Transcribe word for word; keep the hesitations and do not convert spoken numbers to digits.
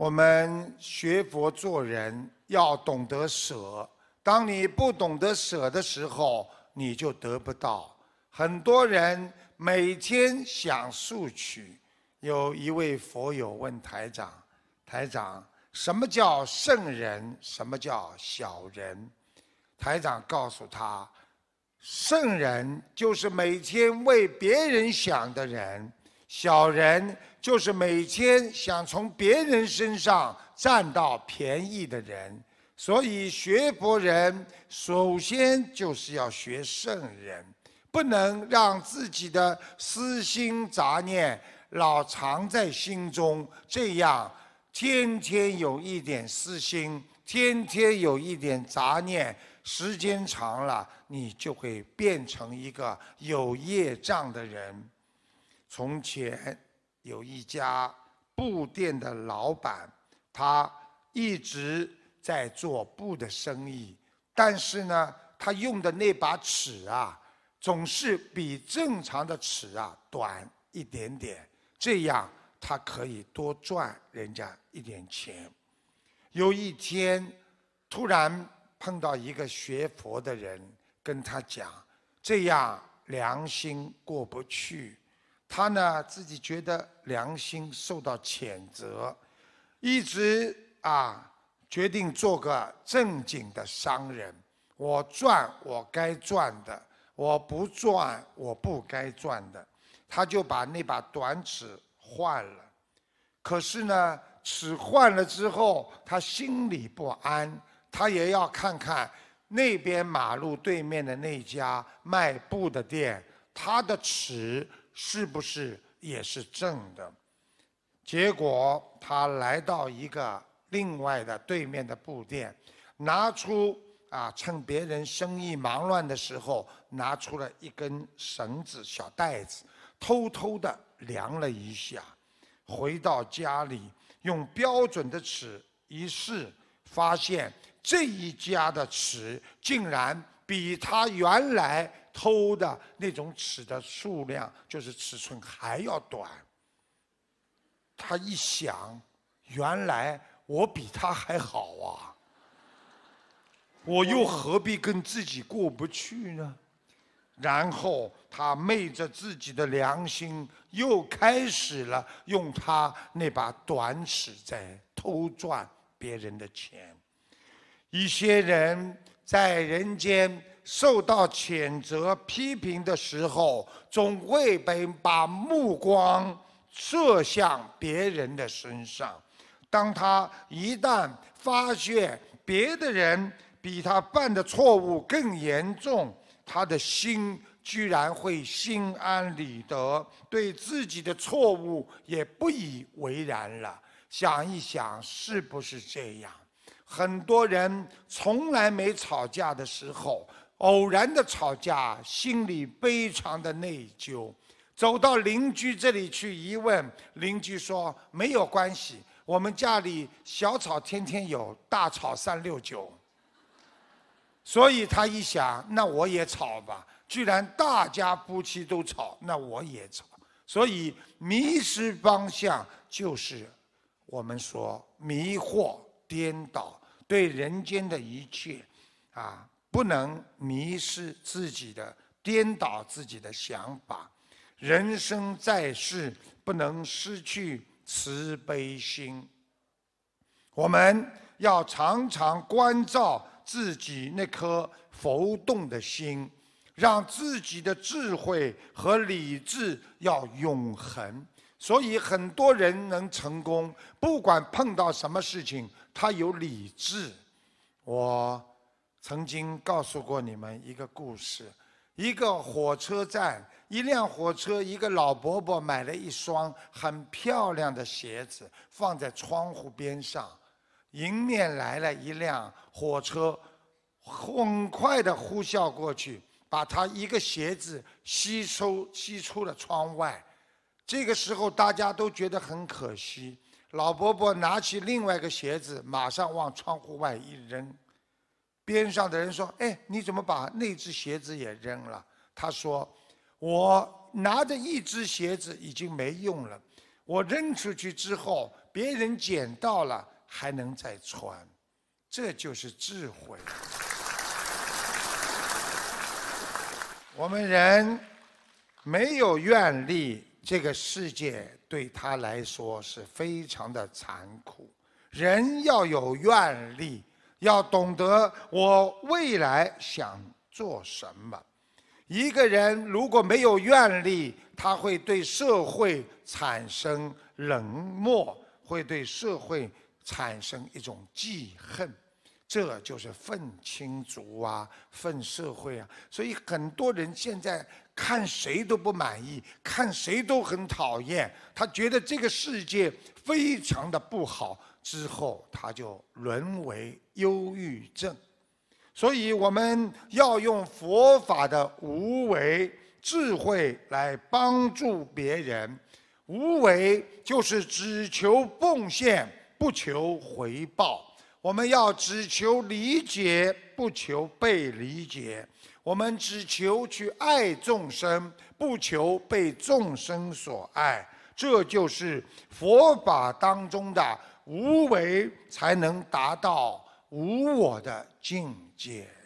我们学佛做人要懂得舍，当你不懂得舍的时候，你就得不到。很多人每天想索取。有一位佛友问台长：“台长，什么叫圣人？什么叫小人？”台长告诉他：“圣人就是每天为别人想的人，小人就是每天想从别人身上占到便宜的人。所以学佛人首先就是要学圣人，不能让自己的私心杂念老藏在心中，这样天天有一点私心，天天有一点杂念，时间长了，你就会变成一个有业障的人。”从前有一家布店的老板，他一直在做布的生意，但是呢，他用的那把尺啊，总是比正常的尺啊短一点点，这样他可以多赚人家一点钱。有一天，突然碰到一个学佛的人，跟他讲，这样良心过不去。他呢自己觉得良心受到谴责，一直啊决定做个正经的商人。我赚我该赚的，我不赚我不该赚的。他就把那把短尺换了。可是呢，尺换了之后，他心里不安，他也要看看那边马路对面的那家卖布的店，他的尺是不是也是正的？结果他来到一个另外的对面的布店，拿出啊，趁别人生意忙乱的时候，拿出了一根绳子小带子，偷偷的量了一下。回到家里，用标准的尺一试，发现这一家的尺竟然比他原来偷的那种尺的数量，就是尺寸还要短。他一想，原来我比他还好啊，我又何必跟自己过不去呢？然后他昧着自己的良心，又开始了用他那把短尺在偷赚别人的钱。一些人在人间受到谴责批评的时候，总会被把目光射向别人的身上。当他一旦发现别的人比他犯的错误更严重，他的心居然会心安理得，对自己的错误也不以为然了。想一想，是不是这样？很多人从来没吵架的时候，偶然的吵架，心里非常的内疚。走到邻居这里去一问，邻居说没有关系，我们家里小吵天天有，大吵三六九。所以他一想，那我也吵吧，居然大家夫妻都吵，那我也吵。所以迷失方向就是我们说迷惑颠倒，对人间的一切啊，不能迷失自己的，颠倒自己的想法。人生在世，不能失去慈悲心。我们要常常关照自己那颗浮动的心，让自己的智慧和理智要永恒。所以很多人能成功，不管碰到什么事情，他有理智。我曾经告诉过你们一个故事，一个火车站，一辆火车，一个老伯伯买了一双很漂亮的鞋子，放在窗户边上。迎面来了一辆火车，很快地呼啸过去，把他一个鞋子吸出吸出了窗外。这个时候大家都觉得很可惜，老伯伯拿起另外一个鞋子，马上往窗户外一扔。边上的人说：“哎，你怎么把那只鞋子也扔了？”他说：“我拿着一只鞋子已经没用了， 我扔出去之后，别人捡到了还能再穿，这就是智慧。我们人没有愿力，这个世界对他来说是非常的残酷。人要有愿力，要懂得我未来想做什么。一个人如果没有愿力，他会对社会产生冷漠，会对社会产生一种记恨，这就是愤亲族啊，愤社会啊。所以很多人现在看谁都不满意，看谁都很讨厌，他觉得这个世界非常的不好，之后他就沦为忧郁症。所以我们要用佛法的无为智慧来帮助别人。无为就是只求奉献，不求回报。我们要只求理解，不求被理解。我们只求去爱众生，不求被众生所爱。这就是佛法当中的无为，才能达到无我的境界。